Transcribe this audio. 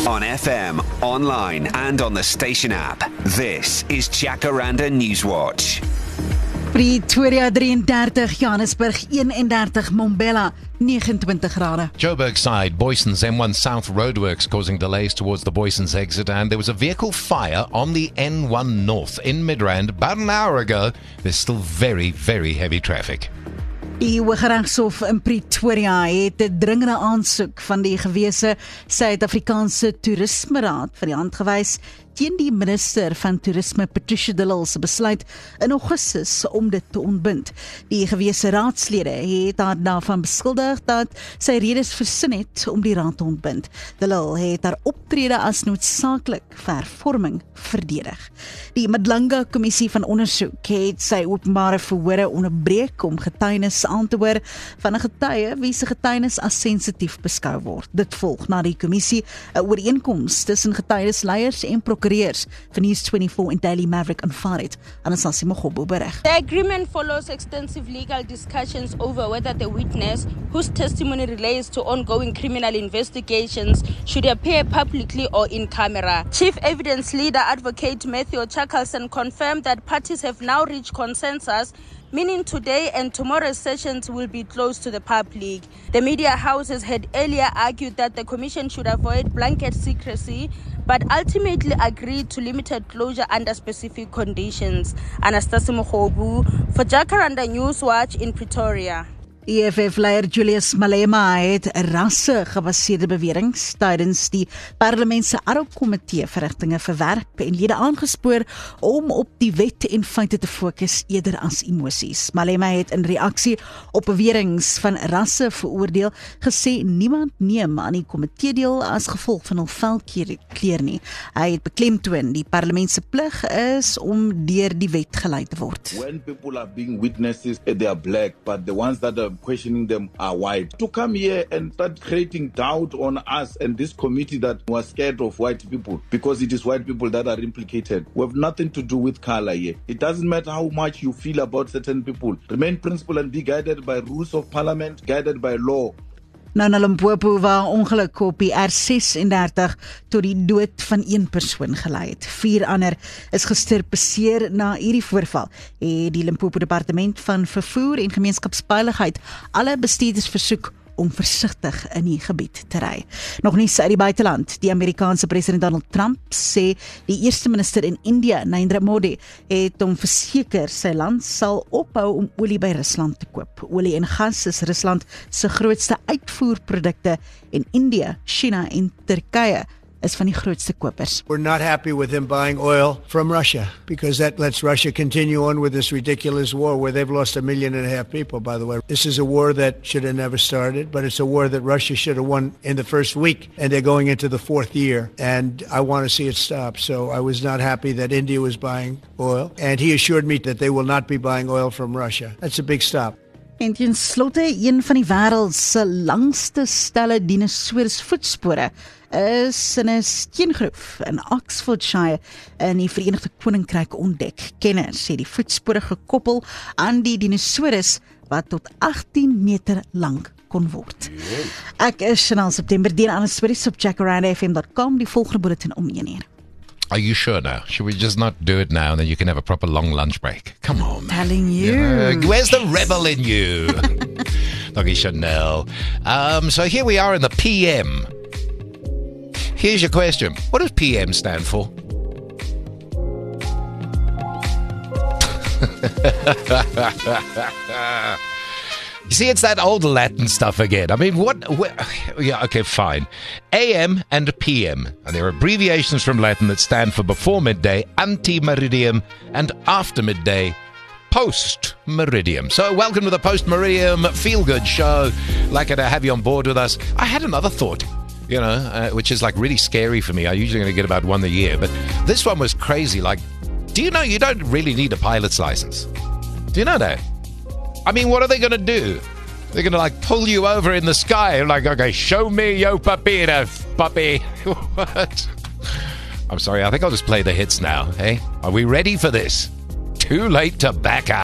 On FM, online and on the station app. This is Jacaranda Newswatch. Pretoria 33, Johannesburg 31, Mbombela 29 grade. Joburg side, Boyson's M1 South roadworks causing delays towards the Boyson's exit, and there was a vehicle fire on the N1 North in Midrand about an hour ago. There's still very, very heavy traffic. Die Hooggeregshof in Pretoria het 'n dringende aansoek van die gewese Suid-Afrikaanse Toerismeraad vir die hand gewys teen die minister van Toerisme Patricia de Lille se besluit in Augustus om dit te ontbind. Die gewese raadslede het haar daarvan beskuldig dat sy redes versin het om die raad te ontbind. De Lille het haar optrede as noodsaaklik vir hervorming verdedig. Die Madlanga Kommissie van Ondersoek het sy openbare verhore onderbreek om getuienis aan te hoor van 'n getuie wie se getuienis as sensitief beskou word. Dit volg na die kommissie 'n ooreenkoms tussen getuienisleiers en prokureurs van News24 en Daily Maverick aanvaar het. Anastasia Mogobo berig. The agreement follows extensive legal discussions over whether the witness, whose testimony relates to ongoing criminal investigations, should appear publicly or in camera. Chief Evidence Leader Advocate Matthew Chakalson confirmed that parties have now reached consensus, meaning today and tomorrow's sessions will be closed to the public. The media houses had earlier argued that the Commission should avoid blanket secrecy, but ultimately agreed to limited closure under specific conditions. Anastasia Mogobu for Jacaranda Newswatch in Pretoria. EFF-leier Julius Malema het rasse-gebaseerde beweringe tydens die parlement se ARO-komitee verrigtinge verwerp en lede aangespoor om op die wet en feite te fokus eerder as emosies. Malema het in reaksie op beweringe van rasse veroordeel gesê niemand neem aan die komitee deel as gevolg van hul velkleur nie. Hy het beklemtoon die parlement se plig is om deur die wet gelei te word. When people are being witnesses, they are black, but the ones that are questioning them are white. To come here and start creating doubt on us and this committee that was scared of white people because it is white people that are implicated. We have nothing to do with color here. It doesn't matter how much you feel about certain people. Remain principled and be guided by rules of parliament, guided by law. Nou na Limpopo waar ongeluk op die R36 tot die dood van een persoon gelei het. 4 ander is gesterpeseer na hierdie voorval. Die Limpopo Departement van Vervoer en Gemeenskapsveiligheid alle bestuurders versoek om versigtig in die gebied te ry. Nog nie uit die buiteland. Die Amerikaanse president Donald Trump sê die eerste minister in India, Narendra Modi, het hom verseker sy land sal ophou om olie by Rusland te koop. Olie en gas is Rusland se grootste uitvoerprodukte en India, China en Turkye is van die grootste kopers. We're not happy with him buying oil from Russia because that lets Russia continue on with this ridiculous war where they've lost 1.5 million people, by the way. This is a war that should have never started, but it's a war that Russia should have won in the first week, and they're going into the 4th year, and I want to see it stop. So I was not happy that India was buying oil, and he assured me that they will not be buying oil from Russia. That's a big stop. En ten slotte, een van die wêreld se langste stelle dinosourus voetspore is in 'n steengroef in Oxfordshire in die Verenigde Koninkryk ontdek. Kenners sê die voetspore gekoppel aan die dinosourus wat tot 18 meter lank kon word. Ek is Chanel September, dien aan 'n stories op jacarandafm.com, die volgende bulletin om 1 uur. Are you sure now? Should we just not do it now and then you can have a proper long lunch break? Come on, man. Telling you. Where's the rebel in you? Doggy Chanel. So here we are in the PM. Here's your question. What does PM stand for? You see, it's that old Latin stuff again. I mean, yeah, okay, fine. AM and PM. And they're abbreviations from Latin that stand for before midday, ante-meridium, and after midday, post-meridium. So welcome to the post-meridium feel-good show. Lucky to have you on board with us. I had another thought, which is like really scary for me. I usually only get about one a year, but this one was crazy. Like, do you know you don't really need a pilot's license? Do you know that? I mean, what are they going to do? They're going to like pull you over in the sky. Like, okay, show me your papira, puppy. What? I'm sorry, I think I'll just play the hits now. Hey, are we ready for this? Too late to back out.